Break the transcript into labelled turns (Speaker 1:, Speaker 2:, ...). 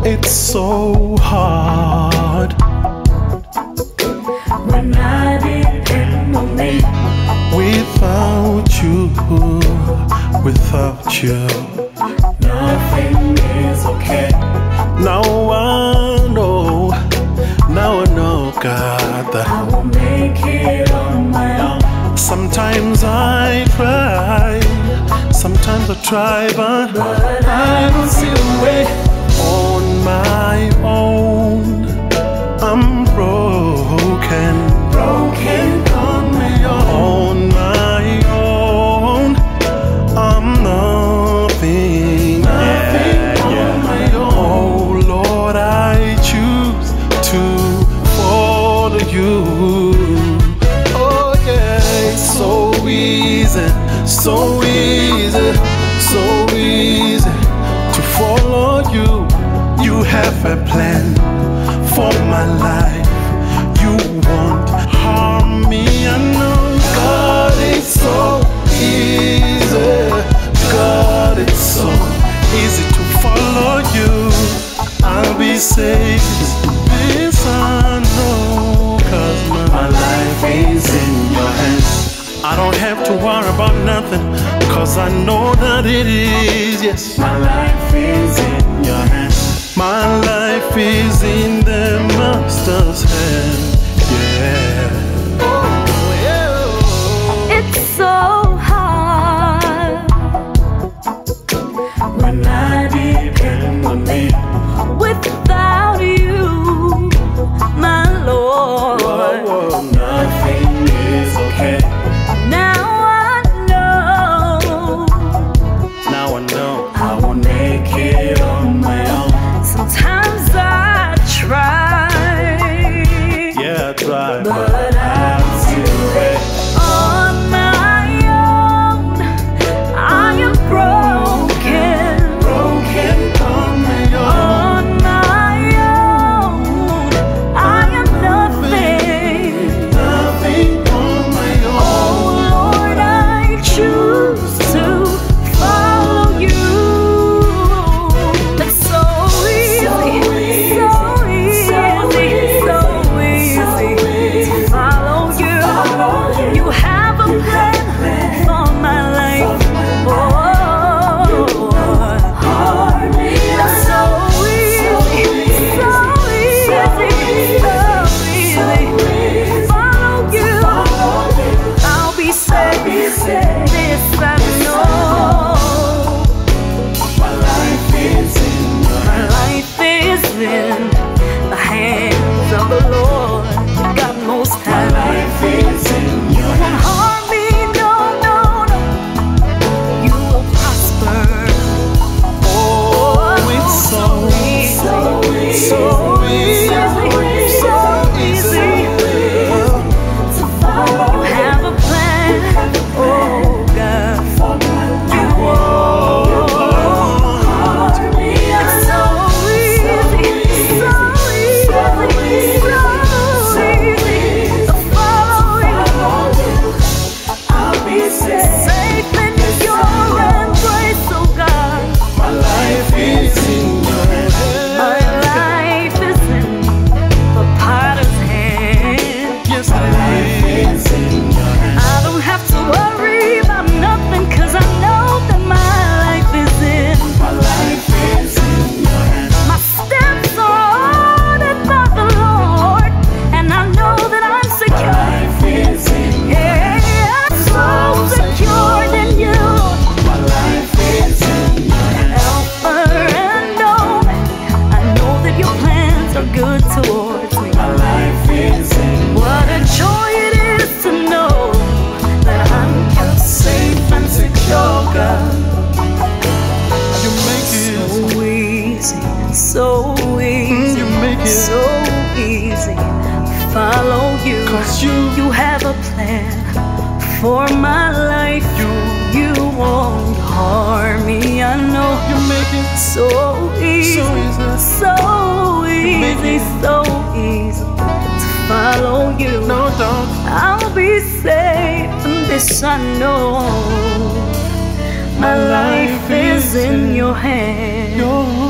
Speaker 1: It's so hard
Speaker 2: when I depend on me.
Speaker 1: Without you,
Speaker 2: nothing is okay.
Speaker 1: Now I know, God, that
Speaker 2: I will make it on my own.
Speaker 1: Sometimes I try, but
Speaker 2: I don't see a way.
Speaker 1: On my own, I'm broken on my own. On my own, I'm nothing on my own. Oh Lord, I choose to follow you. Oh yeah, it's so easy to follow you. You have a plan for my life. You won't harm me. I know, God, it's so easy. God, it's so easy to follow you. I'll be safe. This I know, 'cause my life is in your hands. I don't have to worry about nothing, 'cause I know that it is, yes.
Speaker 2: My life is in your hands.
Speaker 1: My life is in the Master's hand, yeah. Oh, yeah.
Speaker 3: It's so hard
Speaker 2: when I depend on me.
Speaker 3: without you, my Lord.
Speaker 1: Whoa.
Speaker 2: Nothing is okay.
Speaker 3: Now I know
Speaker 2: I will make it on my own.
Speaker 3: sometimes I try,
Speaker 1: Yeah, I try,
Speaker 2: But I'm still ready.
Speaker 3: on my own. I am broken
Speaker 1: on my own.
Speaker 3: on my own. I am nothing.
Speaker 1: On my own.
Speaker 3: Oh Lord, I choose to follow you. It's so easy, so easy to follow you. You have a plan for my life. Oh, it's so easy, follow you. I'll be safe. This I know.
Speaker 2: My life is in your
Speaker 3: My life is in the hands of the Lord, God Most High.
Speaker 2: life is in
Speaker 3: You won't harm me, no. You will prosper.
Speaker 1: Oh, it's so easy
Speaker 3: so easy to follow. You have a plan, oh God. You won't. It's so easy to follow you.
Speaker 2: I'll be
Speaker 3: Safe in your embrace, oh God.
Speaker 1: My life is in your hands.
Speaker 3: My life is in the potter's hand.
Speaker 1: Yes, it is.
Speaker 3: I don't have to worry about nothing, 'cause I know that my life is in.
Speaker 2: My life is in your hands.
Speaker 3: My steps are ordered by the Lord, and I know that I'm secure.
Speaker 2: Life is in
Speaker 3: Yeah, I'm so secured in you.
Speaker 2: my life is in your hands.
Speaker 3: Alpha and Omega, I know that your plans are good towards me.
Speaker 2: My life is in
Speaker 3: What a joy it is to know that I'm kept safe and secure, God.
Speaker 1: You make it.
Speaker 3: So easy, so easy,
Speaker 1: You make it.
Speaker 3: so easy. Follow you.
Speaker 1: 'Cause
Speaker 3: You have a plan for my life. You won't harm me, I know.
Speaker 1: You make it
Speaker 3: So easy,
Speaker 1: so easy.
Speaker 3: so
Speaker 1: make
Speaker 3: easy,
Speaker 1: it.
Speaker 3: so easy to follow you.
Speaker 1: No doubt.
Speaker 3: I'll be safe, and this I know. My life is in your hands.
Speaker 1: Your